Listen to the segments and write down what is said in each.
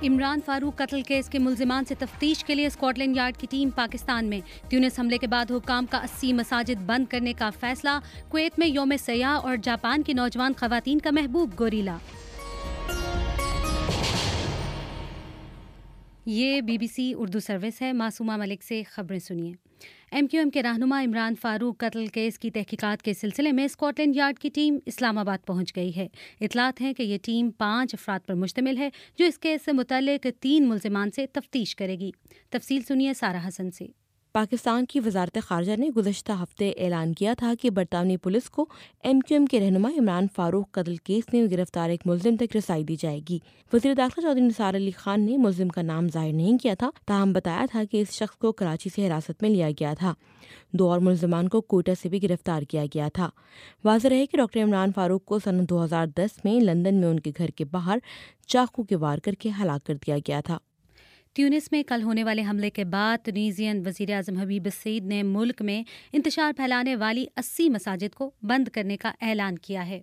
इमरान फारूक कत्ल केस के मुल्जिमान से तफ्तीश के लिए स्कॉटलैंड यार्ड की टीम पाकिस्तान में। ट्यूनिस हमले के बाद हुक्काम का 80 मसाजिद बंद करने का फैसला। कुवैत में यौम सयाह और जापान की नौजवान खवातीन का महबूब गोरिल्ला। ये BBC उर्दू सर्विस है। मासूमा मलिक से खबरें सुनिए। MQM के रहनुमा इमरान फारूक कत्ल केस की तहकीकात के सिलसिले में स्कॉटलैंड यार्ड की टीम इस्लामाबाद पहुंच गई है। इतलात है कि ये टीम 5 अफराद पर मुश्तमिल है जो इस केस से मुतल्लिक 3 मुल्जिमान से तफ्तीश करेगी। तफसील सुनिए सारा हसन से। पाकिस्तान की वजारत ख़ारजा ने गुज़श्ता हफ्ते ऐलान किया था कि बरतानवी पुलिस को MQM के रहनुमा इमरान फारूक कत्ल केस में गिरफ्तार एक मुल्जिम तक रसाई दी जाएगी। वज़ीर दाखिला चौधरी निसार अली खान ने मुल्जिम का नाम जाहिर नहीं किया था, ताहम बताया था कि इस शख्स को कराची से हिरासत में लिया गया था। 2 और मुल्जिमान को कोयटा से भी गिरफ्तार किया गया था। वाज़ेह है कि डॉक्टर इमरान फारूक को सन 2010 में लंदन में उनके घर के बाहर चाकू के वार करके हलाक कर दिया गया था। ट्यूनिस में कल होने वाले हमले के बाद तुनीजियन वज़ीर आज़म हबीब सईद ने मुल्क में इंतशार फैलाने वाली 80 मसाजिद को बंद करने का ऐलान किया है।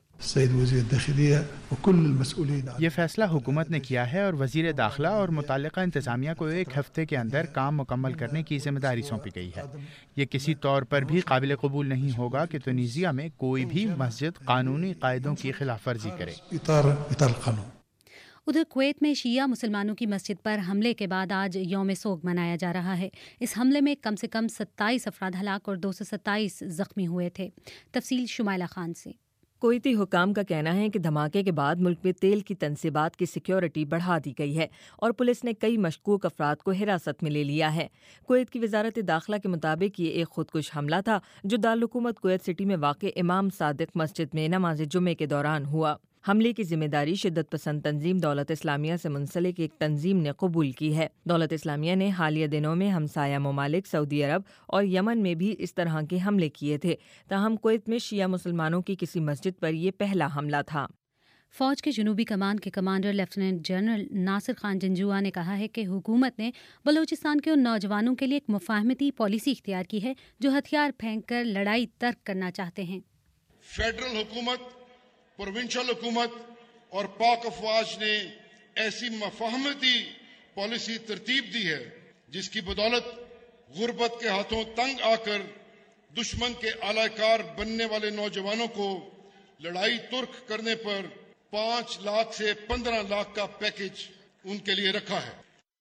ये फैसला हुकूमत ने किया है और वज़ीर दाखिला और मुताल्लिका इंतज़ामिया को 1 हफ्ते के अंदर काम मुकम्मल करने की जिम्मेदारी सौंपी गई है। ये किसी तौर पर भी काबिल कबूल नहीं होगा कि तुनीजिया में कोई भी मस्जिद कानूनी कायदों की खिलाफ वर्जी करे। उधर कुवैत में शिया मुसलमानों की मस्जिद पर हमले के बाद आज यौम सोग मनाया जा रहा है। इस हमले में कम से कम 27 अफराद हलाक और 227 जख्मी हुए थे। तफसील शुमाइला खान से। कुवैती हुकाम का कहना है कि धमाके के बाद मुल्क में तेल की तनसीबात की सिक्योरिटी बढ़ा दी गई है और पुलिस ने कई मशकूक अफराद को हिरासत में ले लिया है। कुवैत की वजारत दाखिला के मुताबिक ये एक खुदकुश हमला था जो दारुल-हुकूमत कुवैत सिटी में वाक़ इमाम सादिक मस्जिद में नमाज जुमे के दौरान हुआ। हमले की जिम्मेदारी शिद्दत पसंद तंजीम दौलत इस्लामिया से मुंसलिक एक तंजीम ने कबूल की है। दौलत इस्लामिया ने हालिया दिनों में हमसाया ममालिक सऊदी अरब और यमन में भी इस तरह के हमले किए थे। ताहम कुवैत में शिया मुसलमानों की किसी मस्जिद पर यह पहला हमला था। फौज के जनूबी कमान के commander lieutenant general Nasir Khan Janjua ने कहा है कि हुकूमत ने बलूचिस्तान के उन नौजवानों के लिए एक मुफाहमती पॉलिसी इख्तियार की है जो हथियार फेंक कर लड़ाई तर्क करना चाहते हैं। फेडरल हुकूमत, प्रोविंशियल हुकूमत और पाक अफवाज ने ऐसी मुफाहमती पॉलिसी तरतीब दी है जिसकी बदौलत गुर्बत के हाथों तंग आकर दुश्मन के आलाकार बनने वाले नौजवानों को लड़ाई तुर्क करने पर 5 लाख से 15 लाख का पैकेज उनके लिए रखा है।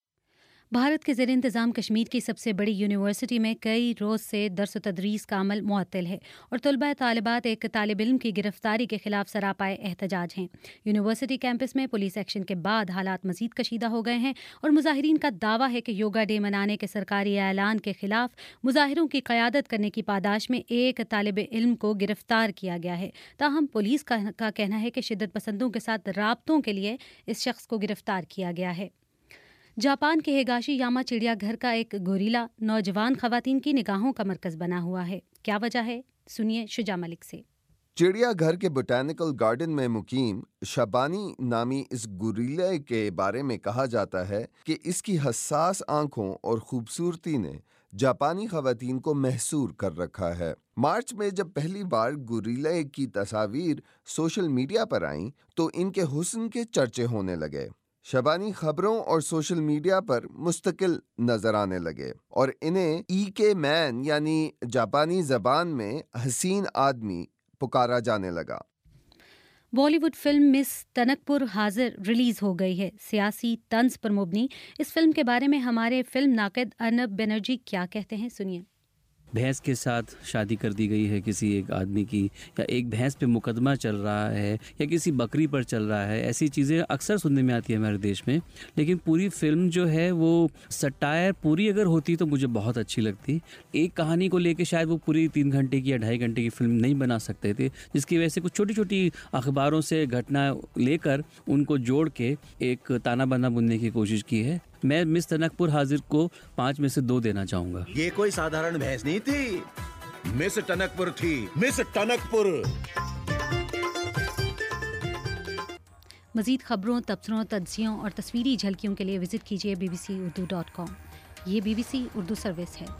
भारत के ज़ेर इंतज़ाम कश्मीर की सबसे बड़ी यूनिवर्सिटी में कई रोज़ से दर्स व तदरीस का अमल मुअत्तल है और तलबा तालिबात एक तालिब इल्म की गिरफ्तारी के खिलाफ सरापाए एहतजाज हैं। यूनिवर्सिटी कैंपस में पुलिस एक्शन के बाद हालात मज़ीद कशीदा हो गए हैं और मुजाहिरीन का दावा है कि योगा डे मनाने के सरकारी ऐलान के खिलाफ मुजाहिरों की क़यादत करने की पादाश में एक तालिब इल्म को गिरफ्तार किया गया है। ताहम पुलिस का कहना है कि शिद्दत पसंदों के साथ राब्तों के लिए इस शख्स को गिरफ्तार किया गया है। जापान के हिगाशी यामा चिड़ियाघर का एक गोरिल्ला नौजवान खवातीन की निगाहों का मरकज बना हुआ है। क्या वजह है, सुनिए शुजा मलिक से। चिड़ियाघर के बोटैनिकल गार्डन में मुकीम शबानी नामी इस गोरिल्ले के बारे में कहा जाता है कि इसकी हसास आंखों और खूबसूरती ने जापानी खवातीन को महसूर कर रखा है। मार्च में जब पहली बार गोरिल्ले की तस्वीर सोशल मीडिया पर आईं तो इनके हुस्न के चर्चे होने लगे। शबानी खबरों और सोशल मीडिया पर मुस्तकिल नजर आने लगे और इन्हें ईके मैन यानी जापानी जबान में हसीन आदमी पुकारा जाने लगा। बॉलीवुड फिल्म मिस टनकपुर हाजिर रिलीज हो गई है। सियासी तंज पर मुबनी इस फिल्म के बारे में हमारे फिल्म नाक़िद अर्नब बनर्जी क्या कहते हैं, सुनिए। भैंस के साथ शादी कर दी गई है किसी एक आदमी की, या एक भैंस पे मुकदमा चल रहा है, या किसी बकरी पर चल रहा है, ऐसी चीज़ें अक्सर सुनने में आती है हमारे देश में। लेकिन पूरी फिल्म जो है वो सटायर पूरी अगर होती तो मुझे बहुत अच्छी लगती। एक कहानी को लेके शायद वो पूरी 3 घंटे की या 2.5 घंटे की फिल्म नहीं बना सकते थे, जिसकी वजह से कुछ छोटी छोटी अखबारों से घटना लेकर उनको जोड़ के एक ताना बाना बुनने की कोशिश की है। मैं मिस टनकपुर हाजिर को 5 में से 2 देना चाहूंगा। ये कोई साधारण भैंस नहीं थी, मिस टनकपुर थी, मिस टनकपुर। मज़ीद खबरों, तबसरों, तज्ज़ियों और तस्वीरी झलकियों के लिए विजिट कीजिए bbcurdu.com। ये BBC उर्दू सर्विस है।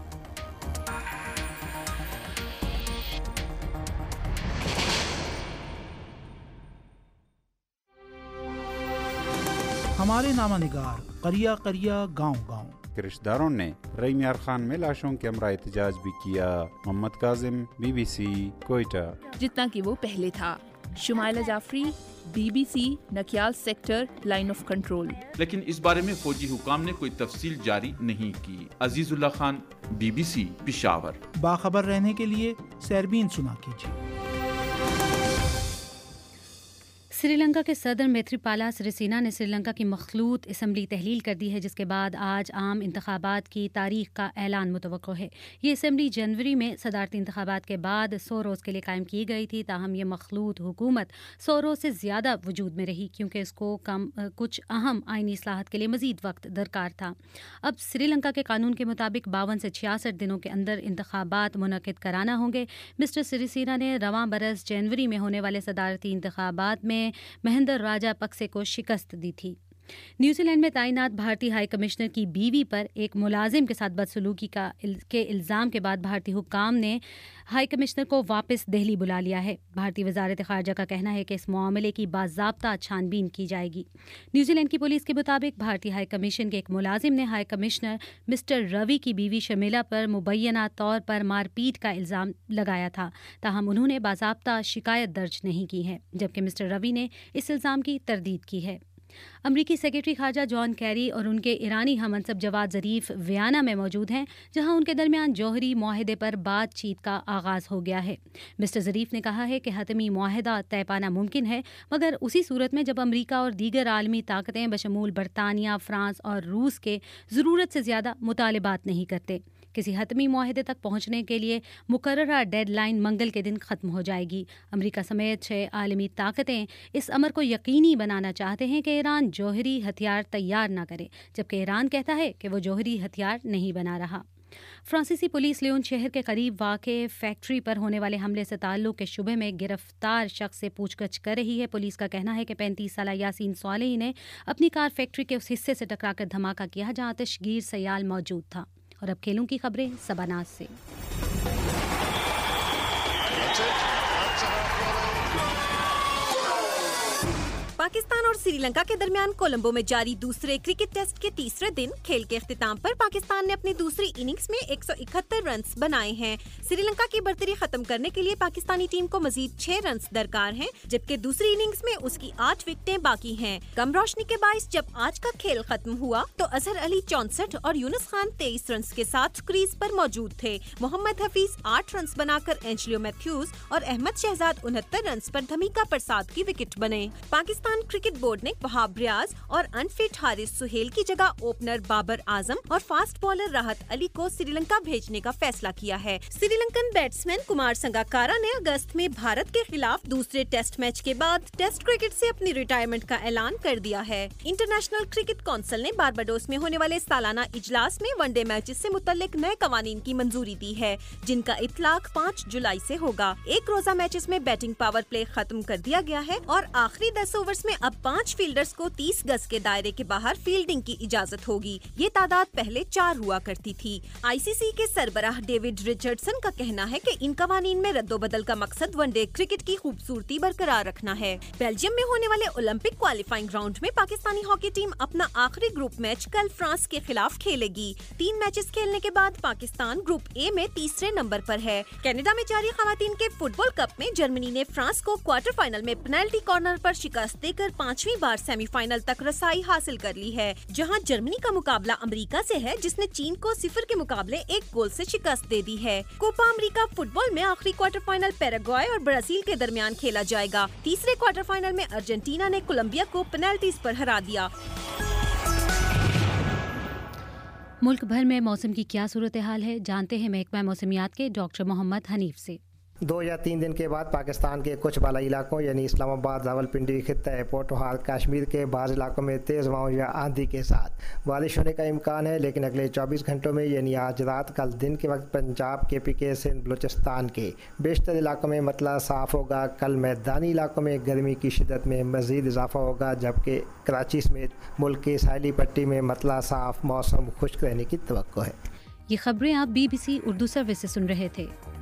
हमारे नामानिगार करिया करिया गाँव गाँव के रिश्तेदारों ने रहीम यार खान में लाशों के हमरा एहतजाज भी किया। मोहम्मद काजिम, BBC, कोयटा। जितना कि वो पहले था। Shumaila Jafri, BBC, Nakiyal sector, line of control. लेकिन इस बारे में फौजी हुकाम ने कोई तफसील जारी नहीं की। अजीजुल्लाह खान, BBC, पेशावर। बाखबर रहने के लिए सैरबीन सुना कीजिए। श्रीलंका के सदर मैत्रीपाला सिरिसेना ने श्रीलंका की मखलूत असम्बली तहलील कर दी है, जिसके बाद आज आम इंतखाबात की तारीख का ऐलान मुतवक्को है। ये असम्बली जनवरी में सदारती इंतखाबात के बाद 100 रोज़ के लिए कायम की गई थी। ताहम ये मखलूत हुकूमत 100 रोज़ से ज़्यादा वजूद में रही, क्योंकि इसको कुछ अहम आइनी इस्लाहत के लिए मज़ीद वक्त दरकार था। अब श्रीलंका के कानून के मुताबिक 52 से 66 दिनों के अंदर इंतखाबात मुनक़िद कराना होंगे। मिस्टर सिरिसेना ने रवां बरस जनवरी में होने वाले सदारती इंतखाबात में महेंद्र राजा पक्से को शिकस्त दी थी। न्यूजीलैंड में तैनात भारतीय हाई कमिश्नर की बीवी पर एक मुलाजिम के साथ बदसलूकी के इल्ज़ाम के बाद भारतीय हुक्काम ने हाई कमिश्नर को वापस दिल्ली बुला लिया है। भारतीय वजारत ख़ारजा का कहना है कि इस मामले की बाज़ाब्ता छानबीन की जाएगी। न्यूजीलैंड की पुलिस के मुताबिक भारतीय हाई कमीशन के एक मुलाजिम ने हाई कमिश्नर मिस्टर रवि की बीवी शर्मिला पर मुबैना तौर पर मारपीट का इल्ज़ाम लगाया था। ताहम उन्होंने बाज़ाब्ता शिकायत दर्ज नहीं की है, जबकि मिस्टर रवि ने इस इल्ज़ाम की तरदीद की है। अमरीकी सेक्रेटरी खारजा जॉन कैरी और उनके ईरानी हमनसब जवाद ज़रीफ वियना में मौजूद हैं, जहां उनके दरमियान जौहरी मुआहदे पर बातचीत का आगाज़ हो गया है। मिस्टर ज़रीफ ने कहा है कि हतमी मुआहदा तय पाना मुमकिन है, मगर उसी सूरत में जब अमरीका और दीगर आलमी ताकतें बशमूल बरतानिया, फ्रांस और रूस के ज़रूरत से ज़्यादा मुतालिबात नहीं करते। किसी हतमी मुआहदे तक पहुँचने के लिए मुकर्ररा डेडलाइन मंगल के दिन ख़त्म हो जाएगी। अमरीका समेत 6 आलमी ताकतें इस अमर को यकीनी बनाना चाहते हैं कि ईरान जौहरी हथियार तैयार ना करे, जबकि ईरान कहता है कि वो जौहरी हथियार नहीं बना रहा। फ्रांसीसी पुलिस लियोन शहर के करीब वाक़े फैक्ट्री पर होने वाले हमले से ताल्लुक़ के शुबे में गिरफ्तार शख्स से पूछगछ कर रही है। पुलिस का कहना है कि 35 साला यासीन सालेही ने अपनी कार फैक्ट्री के उस हिस्से से टकराकर धमाका किया जहां तशगीर सयाल मौजूद था। और अब खेलों की खबरें सबनाज से। पाकिस्तान और श्रीलंका के दरमियान कोलंबो में जारी दूसरे क्रिकेट टेस्ट के तीसरे दिन खेल के अख्तिताम पर पाकिस्तान ने अपनी दूसरी इनिंग्स में 171 रन बनाए हैं। श्रीलंका की बढ़तरी खत्म करने के लिए पाकिस्तानी टीम को मजीद 6 रन दरकार हैं, जबकि दूसरी इनिंग्स में उसकी 8 विकेटें बाकी हैं। कम रोशनी के बाइस जब आज का खेल खत्म हुआ तो अजहर अली 64 और यूनुस खान 23 रन के साथ क्रीज पर मौजूद थे। मोहम्मद हफीज 8 रन बनाकर एंजलियो मैथ्यूज और अहमद शहजाद 69 रन पर धमीका प्रसाद की विकेट बने। पाकिस्तान क्रिकेट बोर्ड ने वहाब रियाज और अनफिट हारिस सुहेल की जगह ओपनर बाबर आजम और फास्ट बॉलर राहत अली को श्रीलंका भेजने का फैसला किया है। श्रीलंकन बैट्समैन कुमार संगाकारा ने अगस्त में भारत के खिलाफ दूसरे टेस्ट मैच के बाद टेस्ट क्रिकेट से अपनी रिटायरमेंट का ऐलान कर दिया है। इंटरनेशनल क्रिकेट काउंसिल ने बारबाडोस में होने वाले सालाना इजलास में वनडे मैचेस से मुतल्लिक नए कवानीन की मंजूरी दी है, जिनका इतलाक 5 जुलाई से होगा। एक रोजा मैचेस में बैटिंग पावर प्ले खत्म कर दिया गया है और आखिरी 10 ओवर्स में अब 5 फील्डर्स को 30 गज के दायरे के बाहर फील्डिंग की इजाजत होगी। ये तादाद पहले 4 हुआ करती थी। आईसीसी के सरबराह डेविड रिचर्डसन का कहना है कि इन कवानीन में रद्दोबदल का मकसद वनडे क्रिकेट की खूबसूरती बरकरार रखना है। बेल्जियम में होने वाले ओलंपिक क्वालिफाइंग राउंड में पाकिस्तानी हॉकी टीम अपना आखिरी ग्रुप मैच कल फ्रांस के खिलाफ खेलेगी। 3 मैचेस खेलने के बाद पाकिस्तान ग्रुप ए में तीसरे नंबर पर है। कनाडा में जारी खवातीन के फुटबॉल कप में जर्मनी ने फ्रांस को क्वार्टर फाइनल में पेनल्टी कॉर्नर पर शिकस्त देकर 5वीं बार सेमीफाइनल तक रसाई हासिल कर ली है, जहां जर्मनी का मुकाबला अमेरिका से है, जिसने चीन को 0 के मुकाबले 1 गोल से शिकस्त दे दी है। कोपा अमेरिका फुटबॉल में आखिरी क्वार्टर फाइनल पैराग्वे और ब्राजील के दरमियान खेला जाएगा। तीसरे क्वार्टर फाइनल में अर्जेंटीना ने कोलंबिया को पेनल्टीज पर हरा दिया। मुल्क भर में मौसम की क्या सूरत हाल है, जानते हैं महकमा मौसमियात के डॉक्टर मोहम्मद हनीफ से। 2 या 3 दिन के बाद पाकिस्तान के कुछ बालाई इलाकों यानी इस्लामाबाद, रावलपिंडी, खित्ता पोटोहार, कश्मीर के बाज़ इलाकों में तेज़ हवाओं या आंधी के साथ बारिश होने का इम्कान है, लेकिन अगले 24 घंटों में यानी आज रात कल दिन के वक्त पंजाब, KPK, सिंध, बलूचिस्तान के बेशतर इलाकों में मतला साफ़ होगा। कल मैदानी इलाकों में गर्मी की शिद्दत में मज़ीद इजाफा होगा, जबकि कराची समेत मुल्क की साहिली पट्टी में मतला साफ़ मौसम खुश्क रहने की तवक्को है। ये खबरें आप BBC उर्दू सर्विस से सुन रहे थे।